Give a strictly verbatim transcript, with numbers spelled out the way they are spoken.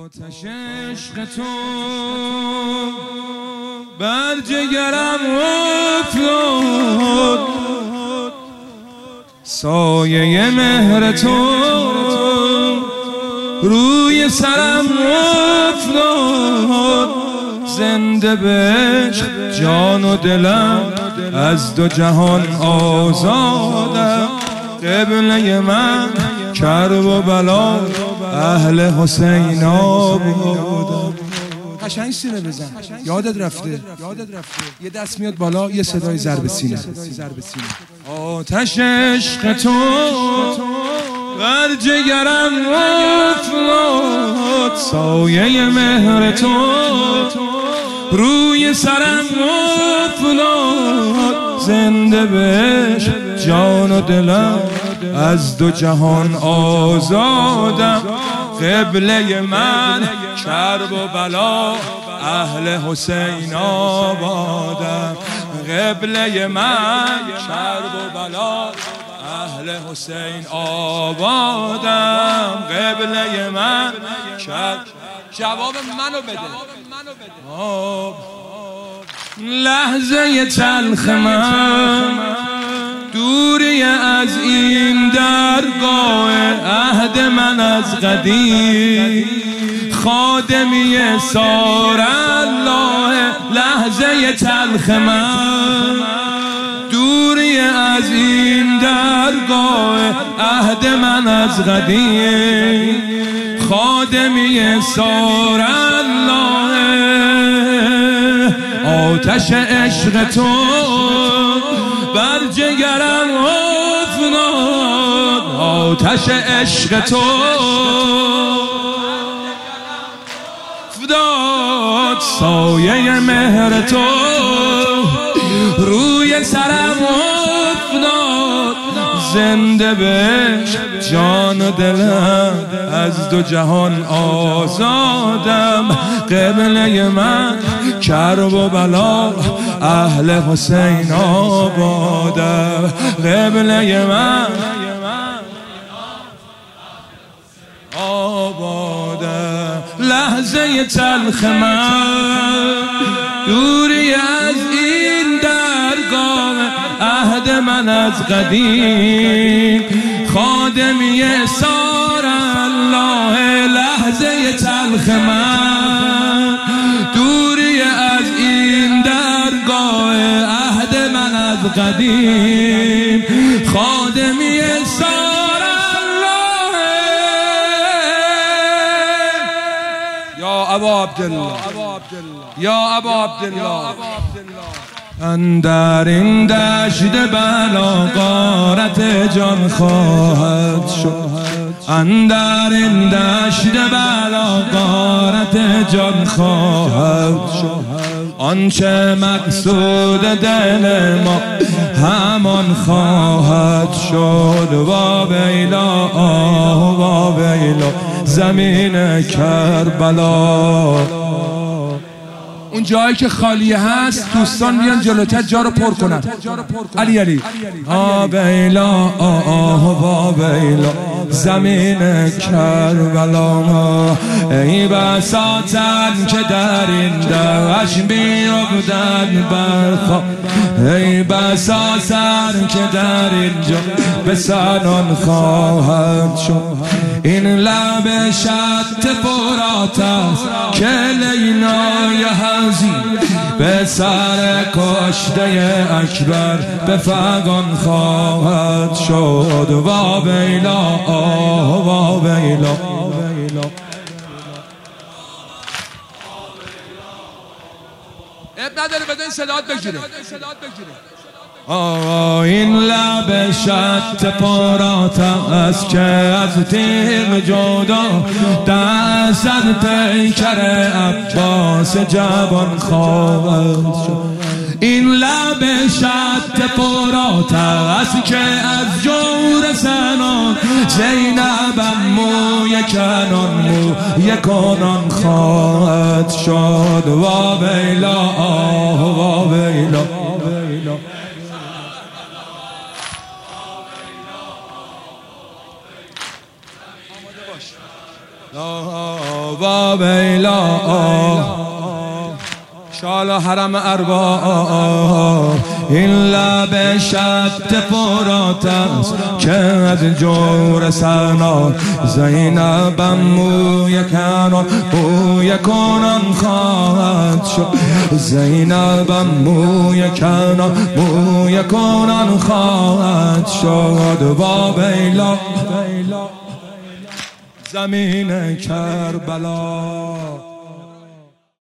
آتش عشق تو بر جگرم افتاد، سایه مهر تو روی سرم افتاد. زنده به عشق جان و دلم از دو جهان آزادم. قبله من کرب و بلا اهل حسین آبادم. قشنگ سینه بزن، یادت رفته یه دست میاد بالا، یه صدای ضرب سینه. آتش عشق تو بر جگرم افتاد، سایه مهر تو روی سرم افتاد. زنده به عشق جان و دلم از دو جهان آزادم. قبله من کرب و بلا اهل حسین آبادم. قبله من کرب و بلا اهل حسین آبادم. قبله من کرب. جواب منو بده. آب لحظه تلخ من دوری از این درگاه، عهد من از قدیم خادمی سار الله. لحظه تلخ من دوری از این درگاه، عهد من از قدیم خادمی سار الله. آتش عشق تو بر جگرم افتاد، آتش عشق تو افتاد. سایه مهر تو روی سرم افتاد. زنده به جان و دلم از دو جهان آزادم. قبله من کرب و بلا اهل حسین آبادم. قبله من آبادم. لحظه تلخ من دوری از این درگاه، عهد من از قدیم خادمی سار الله. لحظه تلخ من دوری از این درگاه، عهد من از قدیم خادمی سار الله. یا ابا عبدالله، یا ابا عبدالله. اندر این دشت بلا غارت جان خواهد شد، اندر این دشت بلا غارت جان خواهد شد. آنچه مقصود دل ما همان خواهد شد. وا ویلا آه وا ویلا زمین کربلا. اون جایی که خالیه هست دوستان بیان جلوتر جا رو پر کنن. علی علی آ ویلا آه وا ویلا زمین کربلا. ای بسا تن که در این دشت میافتد برخا، ای بسا سر که در اینجا به سنان خواهد شد. این لب شط فرات است که لینای حزین به سر کشته اکبر به فغان خواهد شد. وا ویلا آه وا ویلا. اب نداره بدون صدات بگیره. آه این لب شط پرات است که از تیغ جدا دست از پیکر عباس جوان خواهد شد. این لب شط پرات است که از جور سنان زینبم موی کنان موی کنان خواهد شد. وا ویلا آه وا ویلا. آه و ویلا شال حرم ارباب این لب شط فرات است که از جور سنا زینبم موی کنان موی کنان خواهد شد زینبم موی کنان موی کنان خواهد شد و ویلا زمین کربلا